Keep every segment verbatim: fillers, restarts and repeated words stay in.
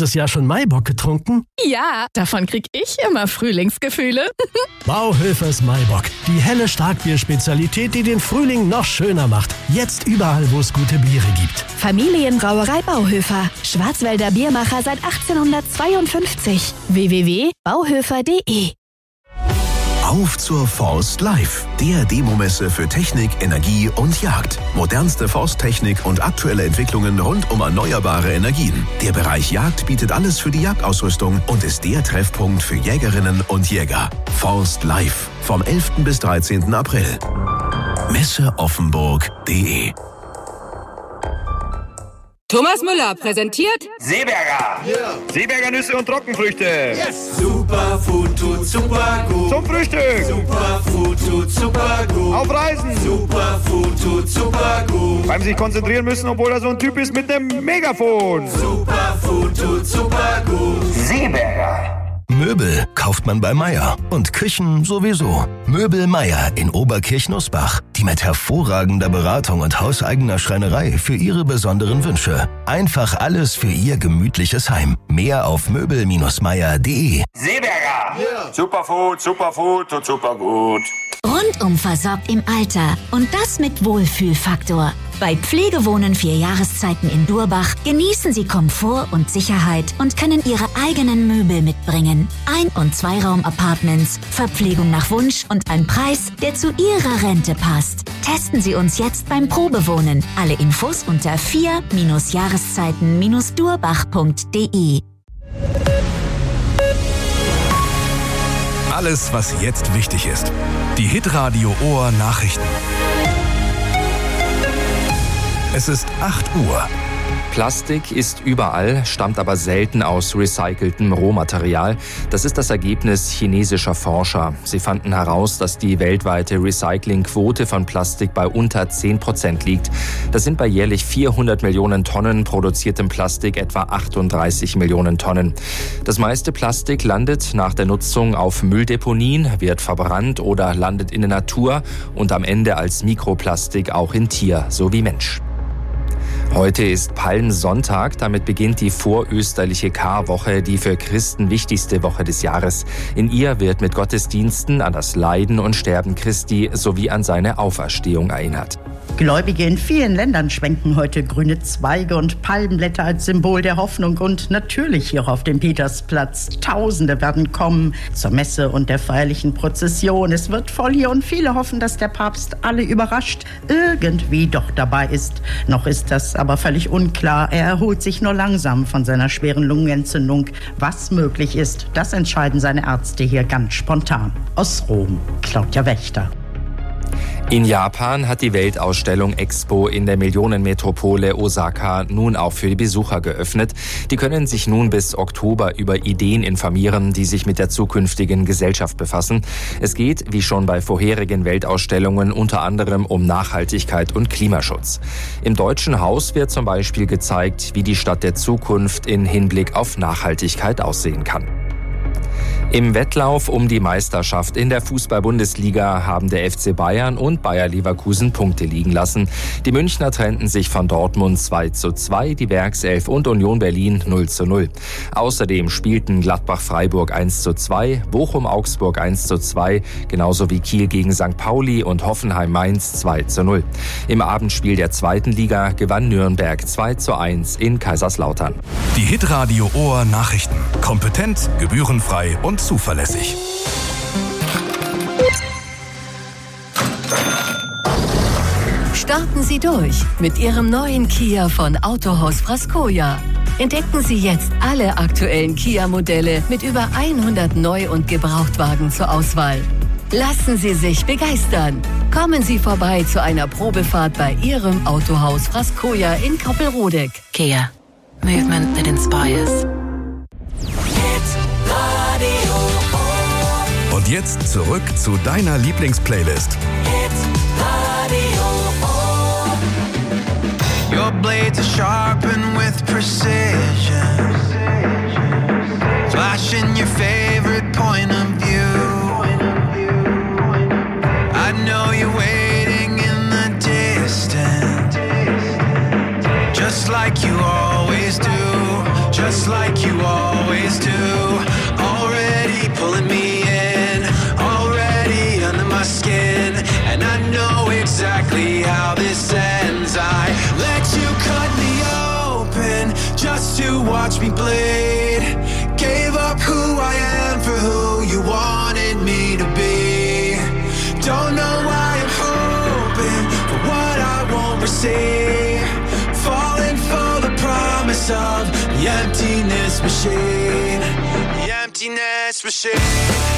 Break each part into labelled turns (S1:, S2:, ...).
S1: dieses Jahr schon Maibock getrunken?
S2: Ja, davon krieg ich immer Frühlingsgefühle.
S1: Bauhöfers Maibock. Die helle Starkbier-Spezialität, die den Frühling noch schöner macht. Jetzt überall, wo es gute Biere gibt.
S3: Familienbrauerei Bauhöfer. Schwarzwälder Biermacher seit achtzehnhundertzweiundfünfzig. w w w punkt bauhöfer punkt de
S4: Auf zur Forst Live, der Demomesse für Technik, Energie und Jagd. Modernste Forsttechnik und aktuelle Entwicklungen rund um erneuerbare Energien. Der Bereich Jagd bietet alles für die Jagdausrüstung und ist der Treffpunkt für Jägerinnen und Jäger. Forst Live, vom elften bis dreizehnten April. messeoffenburg punkt de
S5: Thomas Müller präsentiert
S6: Seeberger. Yeah. Seeberger Nüsse und Trockenfrüchte.
S7: Yes. Superfood tut super gut.
S6: Zum Frühstück.
S7: Superfood tut super gut.
S6: Auf Reisen.
S7: Superfood tut super gut.
S6: Beim sich konzentrieren müssen, obwohl er so ein Typ ist mit einem Megafon.
S7: Superfood tut super gut.
S6: Seeberger.
S4: Möbel kauft man bei Meier und Küchen sowieso. Möbel Meier in Oberkirch-Nussbach, die mit hervorragender Beratung und hauseigener Schreinerei für Ihre besonderen Wünsche. Einfach alles für Ihr gemütliches Heim. Mehr auf möbel meier punkt de.
S6: Seeberger. Yeah. Superfood, Superfood, tut super gut.
S8: Rundum versorgt im Alter und das mit Wohlfühlfaktor. Bei Pflegewohnen vier Jahreszeiten in Durbach genießen Sie Komfort und Sicherheit und können Ihre eigenen Möbel mitbringen. Ein- und Zweiraum-Apartments, Verpflegung nach Wunsch und ein Preis, der zu Ihrer Rente passt. Testen Sie uns jetzt beim Probewohnen. Alle Infos unter vier Jahreszeiten Durbach punkt de.
S9: Alles, was jetzt wichtig ist. Die Hitradio Ohr Nachrichten. Es ist acht Uhr.
S10: Plastik ist überall, stammt aber selten aus recyceltem Rohmaterial. Das ist das Ergebnis chinesischer Forscher. Sie fanden heraus, dass die weltweite Recyclingquote von Plastik bei unter zehn Prozent liegt. Das sind bei jährlich vierhundert Millionen Tonnen produziertem Plastik etwa achtunddreißig Millionen Tonnen. Das meiste Plastik landet nach der Nutzung auf Mülldeponien, wird verbrannt oder landet in der Natur und am Ende als Mikroplastik auch in Tier sowie Mensch. Heute ist Palmsonntag, damit beginnt die vorösterliche Karwoche, die für Christen wichtigste Woche des Jahres. In ihr wird mit Gottesdiensten an das Leiden und Sterben Christi sowie an seine Auferstehung erinnert.
S11: Gläubige in vielen Ländern schwenken heute grüne Zweige und Palmblätter als Symbol der Hoffnung und natürlich hier auf dem Petersplatz. Tausende werden kommen zur Messe und der feierlichen Prozession. Es wird voll hier und viele hoffen, dass der Papst alle überrascht irgendwie doch dabei ist. Noch ist das aber völlig unklar. Er erholt sich nur langsam von seiner schweren Lungenentzündung. Was möglich ist, das entscheiden seine Ärzte hier ganz spontan. Aus Rom, Claudia Wächter.
S10: In Japan hat die Weltausstellung Expo in der Millionenmetropole Osaka nun auch für die Besucher geöffnet. Die können sich nun bis Oktober über Ideen informieren, die sich mit der zukünftigen Gesellschaft befassen. Es geht, wie schon bei vorherigen Weltausstellungen, unter anderem um Nachhaltigkeit und Klimaschutz. Im Deutschen Haus wird zum Beispiel gezeigt, wie die Stadt der Zukunft in Hinblick auf Nachhaltigkeit aussehen kann. Im Wettlauf um die Meisterschaft in der Fußball-Bundesliga haben der F C Bayern und Bayer Leverkusen Punkte liegen lassen. Die Münchner trennten sich von Dortmund zwei zu zwei, die Werkself und Union Berlin null zu null. Außerdem spielten Gladbach-Freiburg eins zu zwei, Bochum-Augsburg eins zu zwei, genauso wie Kiel gegen Sankt Pauli und Hoffenheim-Mainz zwei zu null. Im Abendspiel der zweiten Liga gewann Nürnberg zwei zu eins in Kaiserslautern.
S9: Die Hitradio Ohr Nachrichten. Kompetent, gebührenfrei und zuverlässig.
S12: Starten Sie durch mit Ihrem neuen Kia von Autohaus Frascoja. Entdecken Sie jetzt alle aktuellen Kia-Modelle mit über hundert Neu- und Gebrauchtwagen zur Auswahl. Lassen Sie sich begeistern. Kommen Sie vorbei zu einer Probefahrt bei Ihrem Autohaus Frascoja in Koppelrodeck.
S13: Kia. Movement that inspires.
S9: Und jetzt zurück zu deiner Lieblingsplaylist.
S14: Your blades are sharpened with precision, flashing your favorite point of view. I know you're waiting in the distance, just like you always do, just like you you cut me open just to watch me bleed. Gave up who I am for who you wanted me to be. Don't know why I'm hoping for what I won't receive. Falling for the promise of the emptiness machine. The emptiness machine.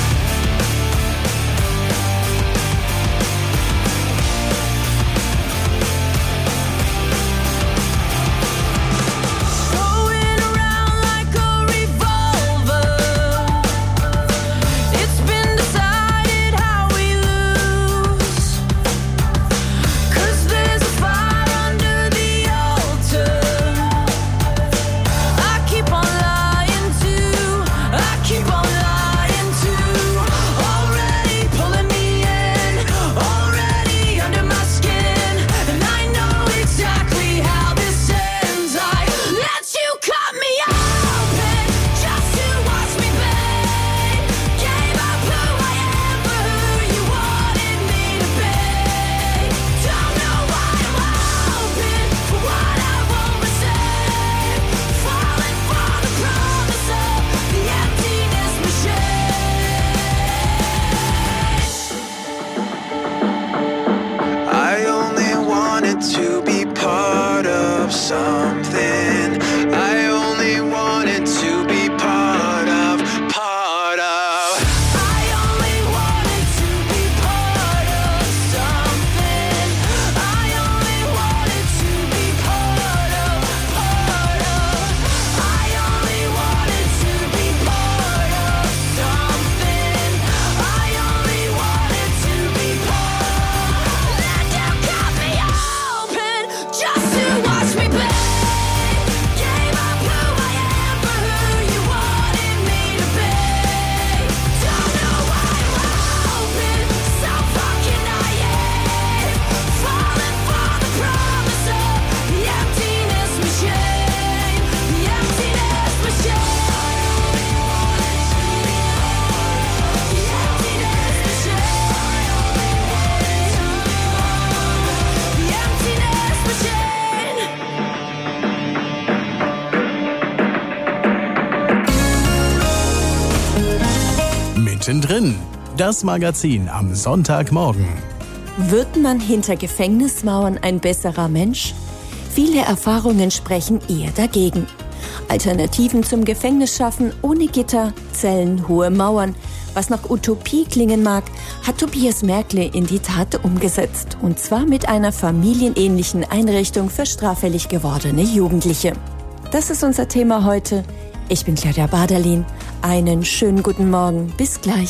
S15: Mittendrin, das Magazin am Sonntagmorgen.
S16: Wird man hinter Gefängnismauern ein besserer Mensch? Viele Erfahrungen sprechen eher dagegen. Alternativen zum Gefängnis schaffen, ohne Gitter, Zellen, hohe Mauern. Was nach Utopie klingen mag, hat Tobias Merkle in die Tat umgesetzt. Und zwar mit einer familienähnlichen Einrichtung für straffällig gewordene Jugendliche. Das ist unser Thema heute. Ich bin Claudia Baderlin. Einen schönen guten Morgen. Bis gleich.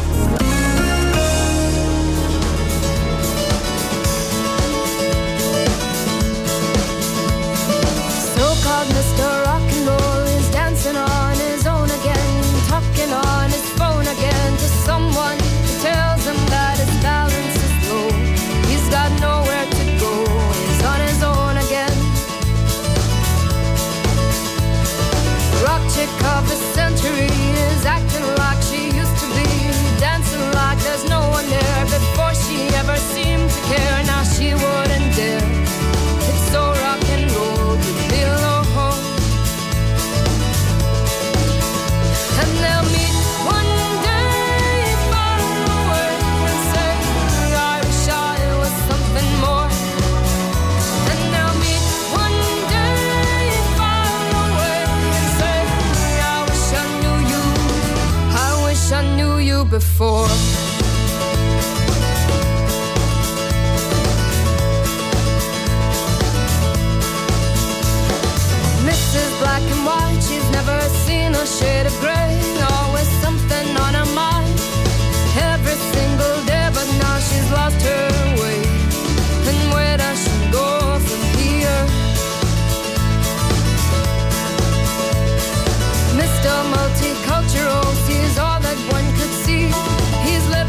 S17: So-called Mister Rock'n'Roll is dancing on his own again, talking on his phone again to someone who tells him that his balance is low. He's got nowhere to go, he's on his own again. Rock chick of the century is acting like she used to be, dancing like there's no one there. Before she ever seemed to care, now she wouldn't dare. It's so rock and roll to be alone. And they'll meet one day far away and say, I wish I was something more. And they'll meet one day far away and say, I wish I knew you, I wish I knew you before. Missus Black and White, she's never seen a shade of grey. Always something on her mind, every single day. But now she's lost her way, and where does she go from here? Mister Multicultural sees all that one could see. He's living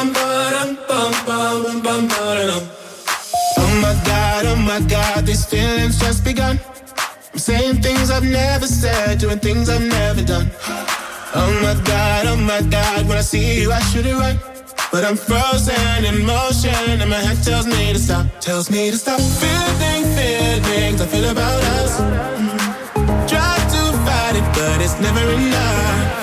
S14: my God, oh my God, these feelings just begun. I'm saying things I've never said, doing things I've never done. Oh my God, oh my God, when I see you I should it right, but I'm frozen in motion and my head tells me to stop, tells me to stop. Feeling feelings I feel about us. Mm. Try to fight it, but it's never enough.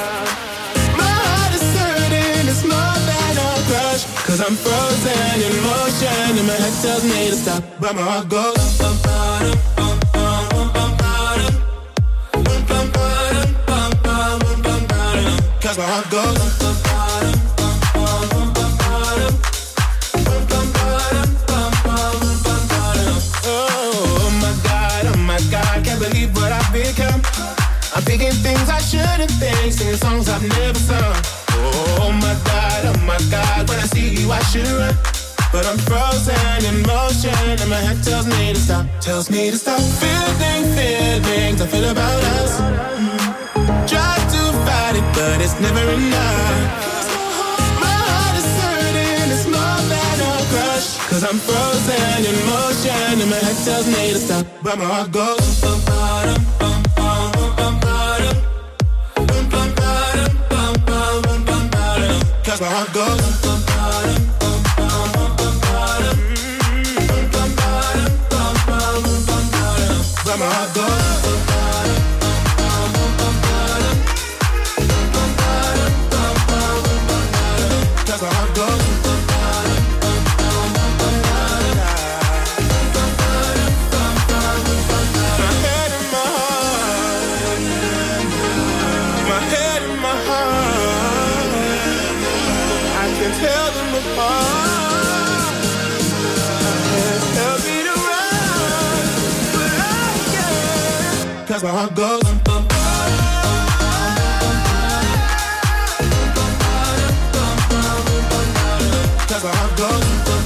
S14: Cause I'm frozen in motion and my head tells me to stop, but my heart goes bum, bum, bum, bum, bum, bum, bum, bum, bum, bum, bum, cause my heart goes bum, bum, bum, bum, bum, bum, bum, bum, oh my God, oh my God, can't believe what I've become. I'm thinking things I shouldn't think, singing songs I've never sung. Oh my God, oh my God, when I see you I should run, but I'm frozen in motion and my head tells me to stop, tells me to stop. Feeling feelings I feel about us. Mm. Try to fight it, but it's never enough. My heart is hurting, it's more than a crush. Cause I'm frozen in motion and my head tells me to stop, but my heart goes bum, bum, bum, bum, bum, bum, bum. Cause my heart goes bum, bum, bum, bum, bum, bum, bum, bum, bum, bum, but my heart goes bum, bum, bum, bum, bum, cause my heart goes bum, my head in my heart, my head in my heart, I can tell them apart. I can't help it around, but I can. Cause my heart goes bum, bum, bum, cause my heart goes bum,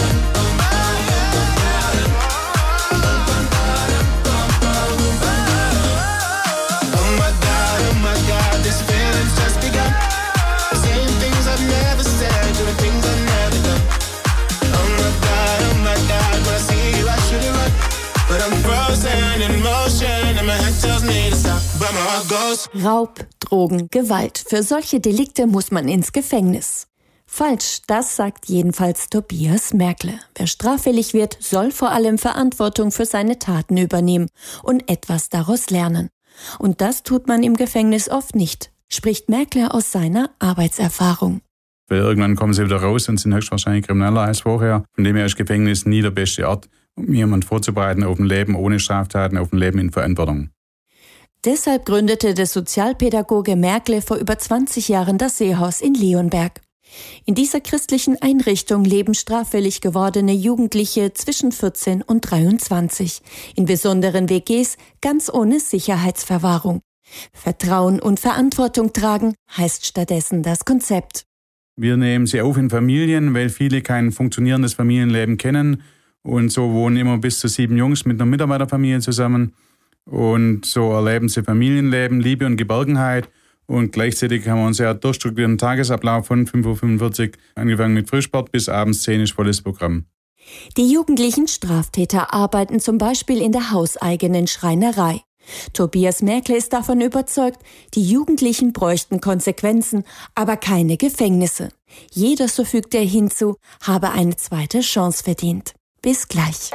S14: oh my God, oh my God, this feeling's just begun. Saying things I've never said, doing things I've never done. Oh my God, oh my God, when I see you I should've run, but I'm frozen in motion and my head tells me to stop, but my heart goes.
S16: Raub, Drogen, Gewalt. Für solche Delikte muss man ins Gefängnis. Falsch, das sagt jedenfalls Tobias Merkle. Wer straffällig wird, soll vor allem Verantwortung für seine Taten übernehmen und etwas daraus lernen. Und das tut man im Gefängnis oft nicht, spricht Merkle aus seiner Arbeitserfahrung.
S18: Weil irgendwann kommen sie wieder raus und sind höchstwahrscheinlich krimineller als vorher. Von dem her ist Gefängnis nie der beste Ort, um jemanden vorzubereiten auf ein Leben ohne Straftaten, auf ein Leben in Verantwortung.
S16: Deshalb gründete der Sozialpädagoge Merkle vor über zwanzig Jahren das Seehaus in Leonberg. In dieser christlichen Einrichtung leben straffällig gewordene Jugendliche zwischen vierzehn und dreiundzwanzig, in besonderen W Gs, ganz ohne Sicherheitsverwahrung. Vertrauen und Verantwortung tragen heißt stattdessen das Konzept.
S18: Wir nehmen sie auf in Familien, weil viele kein funktionierendes Familienleben kennen. Und so wohnen immer bis zu sieben Jungs mit einer Mitarbeiterfamilie zusammen. Und so erleben sie Familienleben, Liebe und Geborgenheit. Und gleichzeitig haben wir einen sehr durchstrukturierten Tagesablauf von fünf Uhr fünfundvierzig, angefangen mit Frühsport bis abends zehn ist volles Programm.
S16: Die jugendlichen Straftäter arbeiten zum Beispiel in der hauseigenen Schreinerei. Tobias Merkle ist davon überzeugt, die Jugendlichen bräuchten Konsequenzen, aber keine Gefängnisse. Jeder, so fügt er hinzu, habe eine zweite Chance verdient. Bis gleich.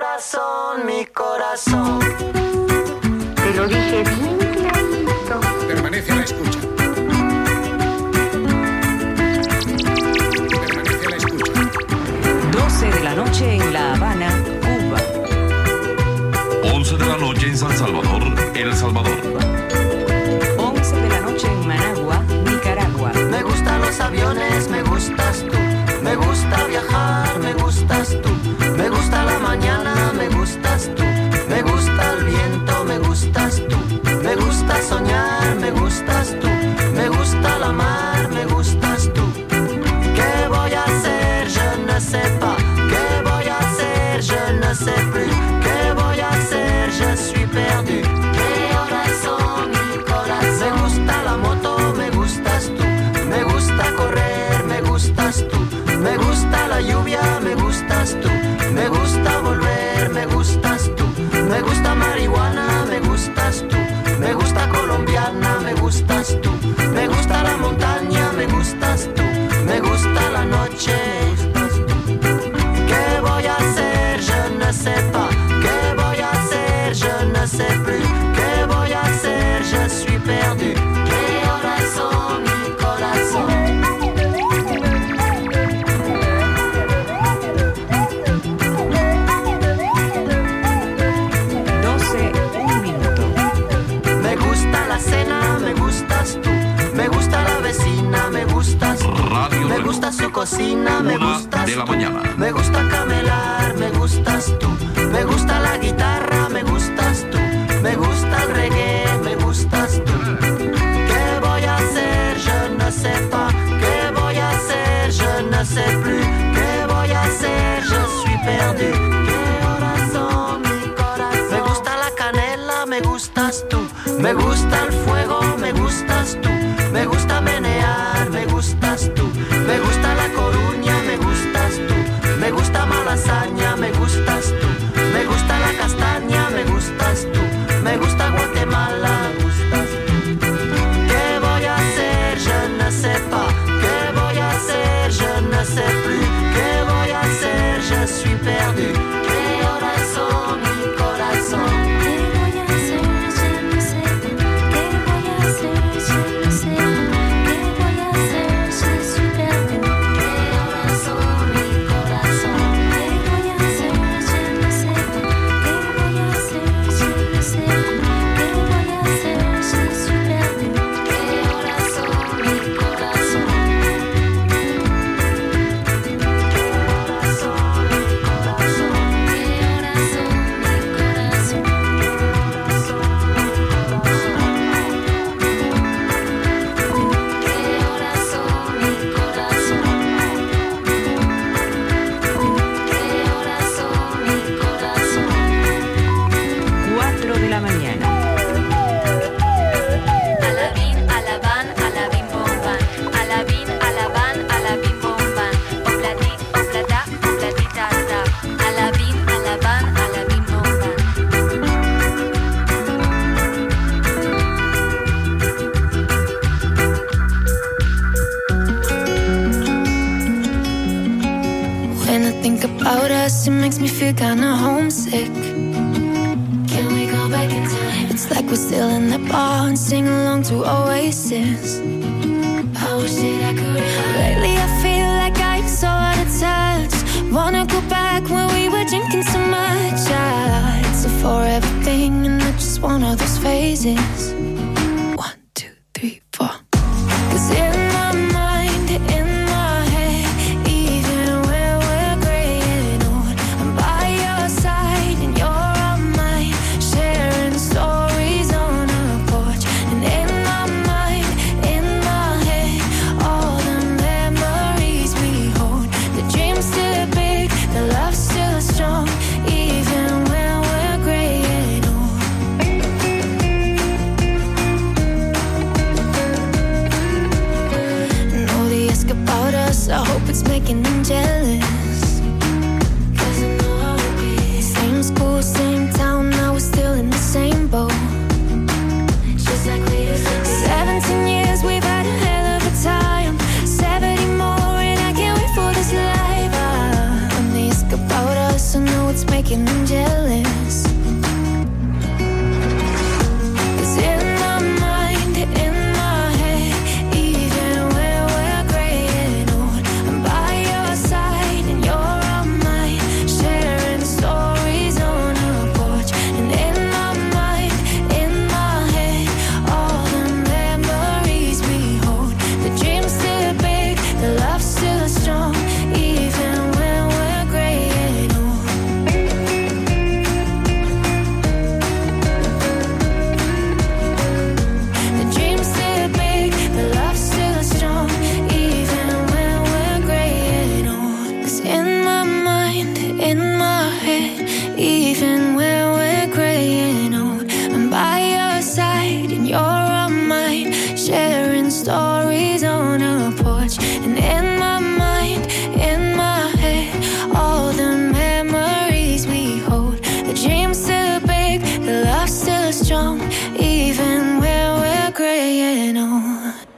S19: Permanece a la escucha. Permanece a la escucha.
S20: doce de la noche en La Habana, Cuba.
S6: once de la noche en San Salvador, El Salvador.
S20: once de la noche en Managua, Nicaragua.
S21: Me gustan los aviones, me gustas tú. Me gusta viajar, me gustas tú. Me gusta la mañana, me gustas tú. Me gusta el viento, me gustas tú. Me gusta soñar, me gustas tú. Me gusta la mar, me gustas tú. ¿Qué voy a hacer? Je ne sais pas. ¿Qué voy a hacer? Je ne sais plus. ¿Qué voy a hacer? Je suis perdu. ¿Qué horas son, mi corazón? Me gusta la moto, me gustas tú. Me gusta correr, me gustas tú. marihuana, me gustas tú. Me gusta colombiana, me gustas tú. Me gusta la montaña, me gustas tú. Me gusta la noche. ¿Qué voy a hacer? Je ne sais pas. ¿Qué voy a hacer? Je ne sais plus. ¿Qué voy a hacer? Je suis perdu. ¿Qué horas son, mi corazón?
S20: doce, un minuto.
S21: Me gusta la cena, me gustas tú. Me gusta la vecina, me gustas tú.
S6: Radio
S21: Me gusta su cocina, me
S6: Una
S21: gustas
S6: de la
S21: tú.
S6: mañana.
S21: Me gusta camelar, me gustas tú. Me gusta la guitarra, me gustas tú. Me gusta el reggae, me gustas tú. ¿Qué voy a hacer? Je ne sais pas. ¿Qué voy a hacer? Je ne sais plus. ¿Qué voy a hacer? Je suis perdu. ¿Qué horas son, mi corazón? Me gusta la canela, me gustas tú. Me gusta el fuego, me gustas tú. Me gusta menear, me gustas tú. Me gusta la Coruña, me gustas tú. Me gusta Malasaña, me gustas tú. Me gusta la castaña, me gustas tú. Me gusta Guatemala, me gustas tú. ¿Qué voy a hacer? Je ne sais pas. ¿Qué voy a hacer? Je ne sais plus. ¿Qué voy a hacer? Je suis perdu. ¿Qué horas son, mi corazón? ¿Qué voy a hacer? Je ne sais pas. ¿Qué voy a hacer? Je ne sais pas. ¿Qué voy a hacer? Je suis perdu. ¿Qué horas son, mi corazón? ¿Qué voy a hacer? Je ne sais pas. ¿Qué voy a hacer? Je ne sais pas. ¿Qué voy a hacer? Je suis perdu. ¿Qué horas son, mi corazón?
S20: cuatro de la mañana.
S2: Alabín, alabán, alabín, bomban. Alabín, alabán, alabín, bomban. Oblati, oblata, oblatita, ta. Alabín, alabán, alabín, bomban.
S22: When I think about us, it makes me feel kinda homesick. Can we go back in time? It's like we're still in the bar and sing along to Oasis. I wish that I could. Lately I feel like I'm so out of touch. Wanna go back when we were drinking so much. Ah, it's a forever thing and I just want all those phases. One, two, three, four. 'Cause in my mind, in my head, even when we're gray and old, I'm by your side and you're on mine, sharing stories on a porch. And in my mind, in my head, all the memories we hold. The dream's still big, the love's still strong, even when we're gray and old. strong, even where we're graying old.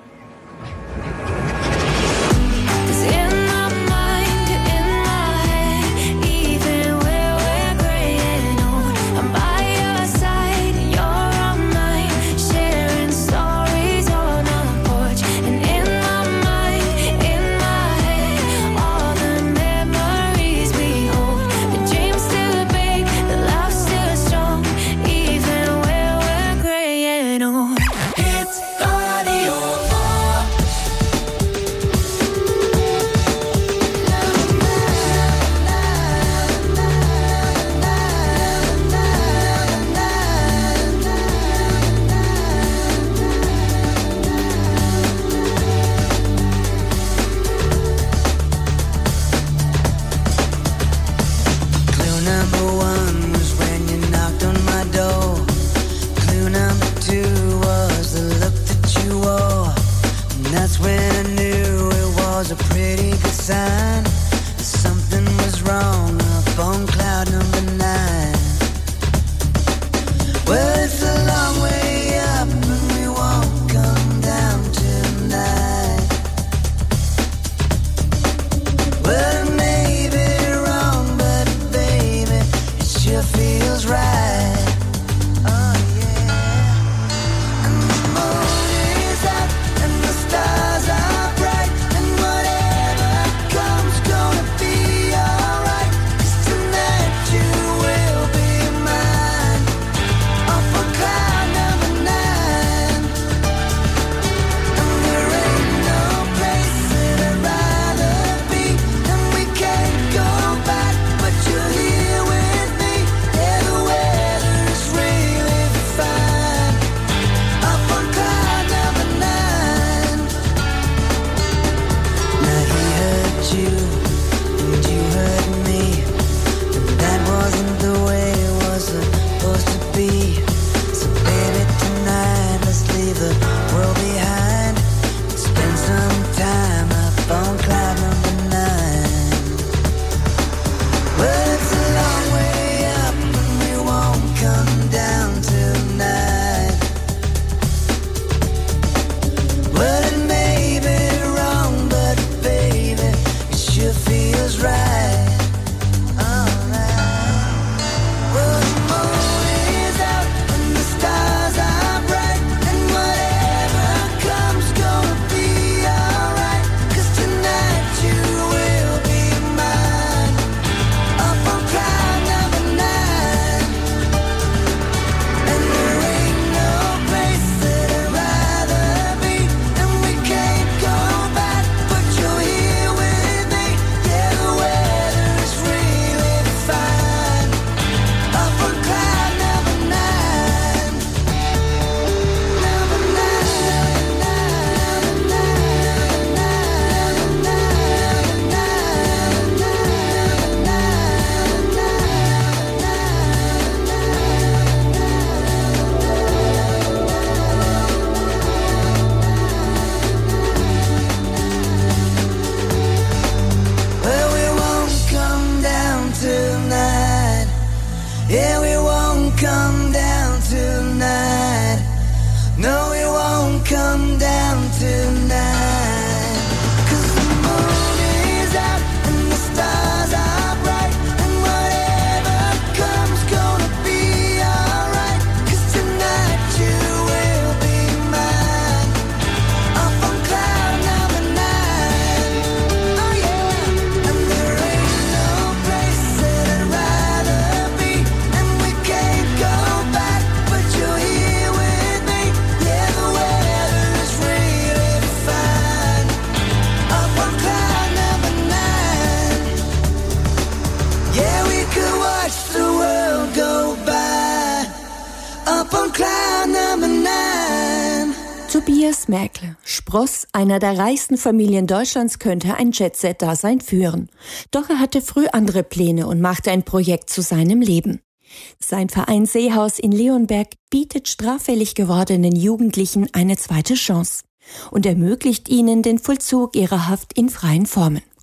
S16: Tobias Mäkle, Spross einer der reichsten Familien Deutschlands, könnte ein Jet-Set-Dasein führen. Doch er hatte früh andere Pläne und machte ein Projekt zu seinem Leben. Sein Verein Seehaus in Leonberg bietet straffällig gewordenen Jugendlichen eine zweite Chance und ermöglicht ihnen den Vollzug ihrer Haft in freien Formen.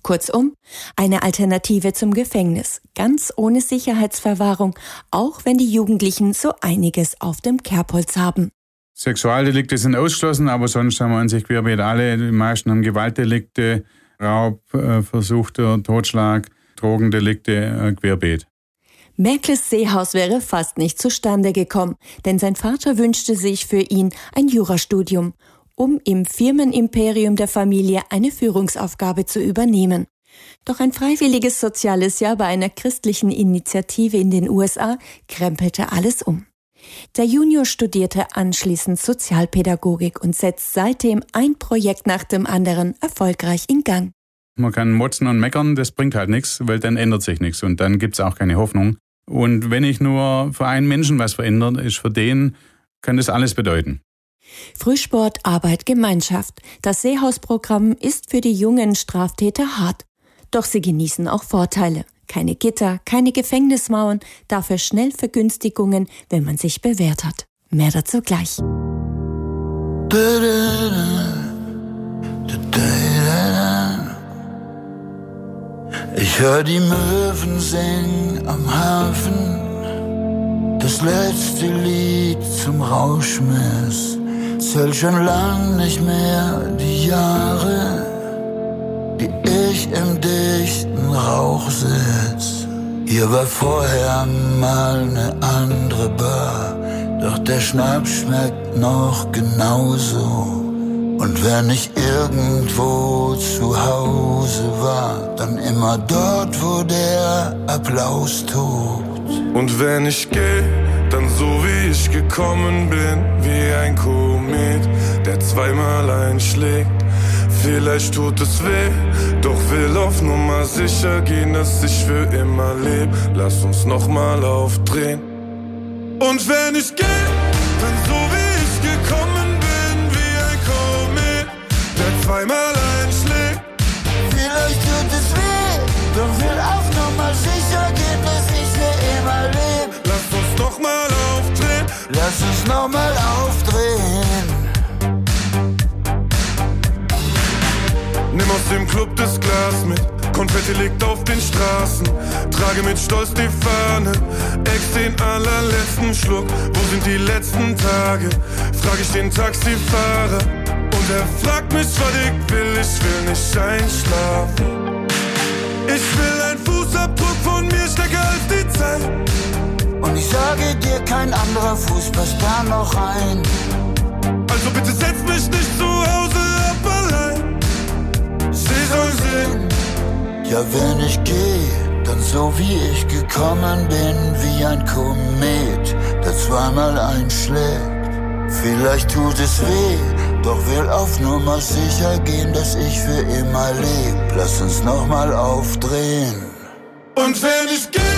S16: Kurzum, eine Alternative zum Gefängnis, ganz ohne Sicherheitsverwahrung, auch wenn die Jugendlichen so einiges auf dem Kerbholz haben.
S18: Sexualdelikte sind ausgeschlossen, aber sonst haben wir an sich querbeet alle. Die meisten haben Gewaltdelikte, Raub, äh, versuchter Totschlag, Drogendelikte, äh, querbeet.
S16: Merkles Seehaus wäre fast nicht zustande gekommen, denn sein Vater wünschte sich für ihn ein Jurastudium, um im Firmenimperium der Familie eine Führungsaufgabe zu übernehmen. Doch ein freiwilliges soziales Jahr bei einer christlichen Initiative in den U S A krempelte alles um. Der Junior studierte anschließend Sozialpädagogik und setzt seitdem ein Projekt nach dem anderen erfolgreich in Gang.
S18: Man kann motzen und meckern, das bringt halt nichts, weil dann ändert sich nichts und dann gibt es auch keine Hoffnung. Und wenn ich nur für einen Menschen was verändert, ist für den, kann das alles bedeuten.
S16: Frühsport, Arbeit, Gemeinschaft. Das Seehausprogramm ist für die jungen Straftäter hart. Doch sie genießen auch Vorteile. Keine Gitter, keine Gefängnismauern, dafür schnell Vergünstigungen, wenn man sich bewährt hat. Mehr dazu gleich.
S1: Ich hör die Möwen singen am Hafen, das letzte Lied zum Rauschmiss. Zähl schon lang nicht mehr die Jahre, die ich im dichten Rauch sitz. Hier war vorher mal ne andere Bar, doch der Schnaps schmeckt noch genauso. Und wenn ich irgendwo zu Hause war, dann immer dort, wo der Applaus tobt.
S3: Und wenn ich geh, dann so wie ich gekommen bin, wie ein Komet, der zweimal einschlägt. Vielleicht tut es weh, doch will auf Nummer sicher gehen, dass ich für immer leb. Lass uns nochmal aufdrehen. Und wenn ich geh, dann so wie ich gekommen bin, wie ein Komet, der zweimal einschlägt.
S1: Vielleicht tut es weh, doch will auf Nummer sicher gehen, dass ich für immer leb.
S3: Lass uns nochmal aufdrehen.
S1: Lass uns nochmal aufdrehen.
S3: Nimm aus dem Club das Glas mit, Konfetti liegt auf den Straßen. Trage mit Stolz die Fahne, ex den allerletzten Schluck. Wo sind die letzten Tage? Frag ich den Taxifahrer. Und er fragt mich, was ich will, ich will nicht einschlafen. Ich will ein Fußabdruck von mir stärker als die Zeit.
S1: Und ich sage dir, kein anderer Fuß passt da noch rein.
S3: Also bitte setz mich nicht zu Hause ab allein. Sie soll sehen.
S1: Ja, wenn ich geh, dann so wie ich gekommen bin, wie ein Komet, der zweimal einschlägt. Vielleicht tut es weh, doch will auf Nummer sicher gehen, dass ich für immer leb. Lass uns nochmal aufdrehen.
S3: Und wenn ich geh,